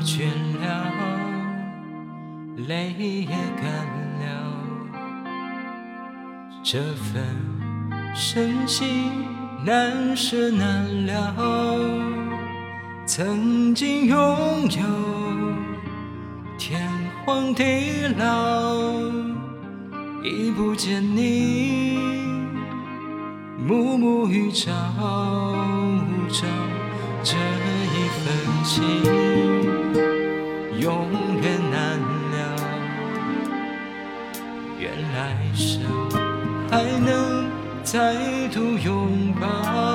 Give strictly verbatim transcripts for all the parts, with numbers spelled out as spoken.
倦了，泪也干了，这份深情难舍难了。曾经拥有天荒地老，已不见你暮暮与朝朝，这一份情永远难了。愿来生还能再度拥抱，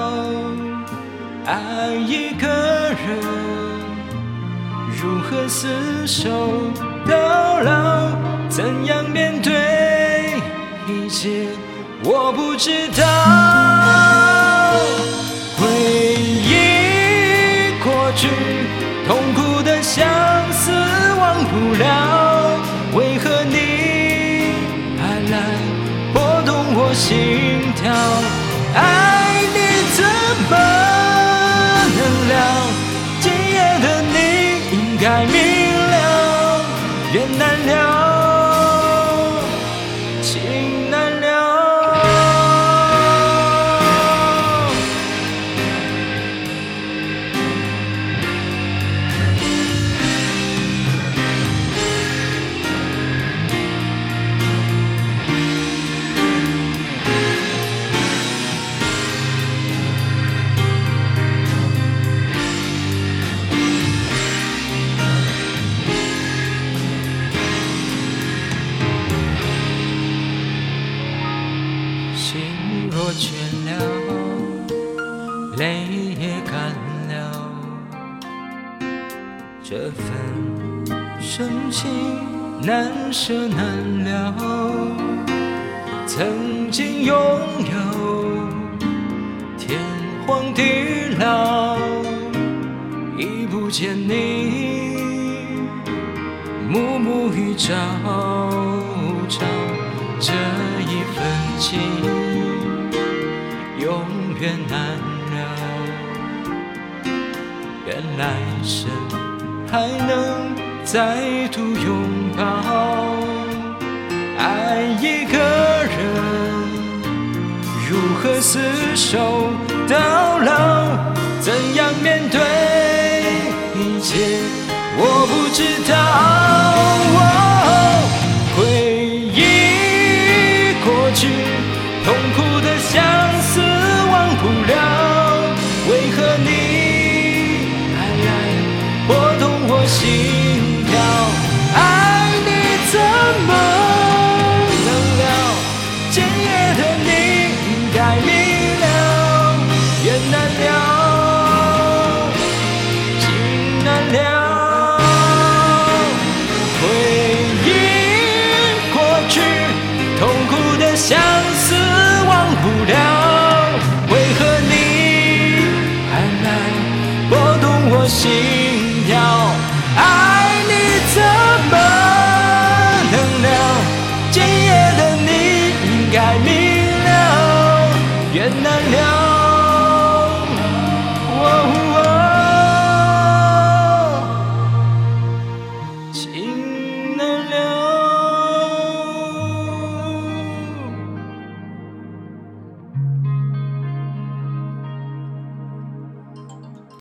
爱一个人如何厮守到老，怎样面对一切我不知道。回忆过去，痛苦的相思忘不了，为何你还来拨动我心跳？爱你怎么能了？今夜的你应该明了，缘难了，情难了。心若倦了，泪也干了，这份深情难舍难了。曾经拥有天荒地老，已不见你暮暮与朝朝，这一份情永远难了。愿来生还能再度拥抱，爱一个人如何厮守到老，怎样面对一切我不知道。回忆过去，痛苦的相思忘不了，为何你还来拨动我心跳？爱你怎么能了？今夜的你应该明了，缘难了，情难了。回忆过去，痛苦的相思忘不了，为何你还来拨动我心跳？爱你怎么能了？今夜的你应该明了，缘难了。哦哦，情